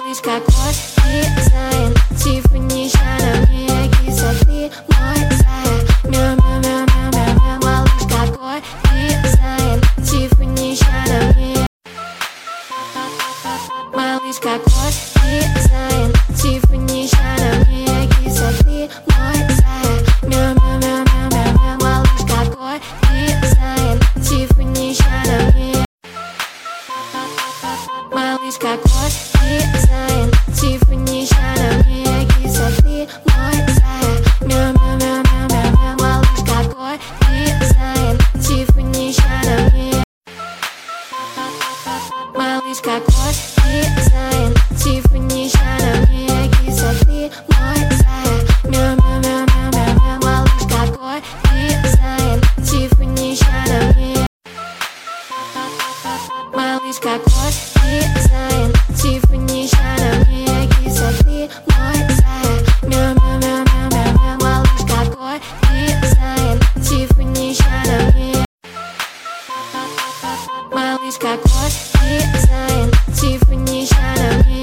Малышка, кот, дизайн, Тиффани, Шанель, мне киса, ты мой зая. Мяу-мяу-мяу-мяу-мяу-мяу. Малышка, кот, дизайн, Тиффани, Шанель, мне. Малышка, кот, дизайн, Тиффани, Шанель, мне киса, ты мой зая. Мяу-мяу-мяу-мяу-мяу-мяу. Малышка, кот, дизайн, Тиффани, Шанель, мне. Малышка, кот, дизайн, Тиффани, Шанель, мне киса, ты мой зая. Мяу-мяу-мяу-мяу-мяу-мяу. Малышка, кот, дизайн, Тиффани, Шанель, мне. Малышка, кот, дизайн, Тиффани, Шанель, мне киса, ты мой зая. Мяу-мяу-мяу-мяу-мяу-мяу. Малышка, кот, дизайн, Тиффани, Шанель, мне. Малышка, кот, дизайн, Тиффани, Шанель, мне киса, ты мой зая. Мяу-мяу-мяу-мяу-мяу-мяу. Малышка, кот, дизайн, Тиффани, Шанель, мне. Малышка, кот, дизайн, Тиффани, Шанель, мне.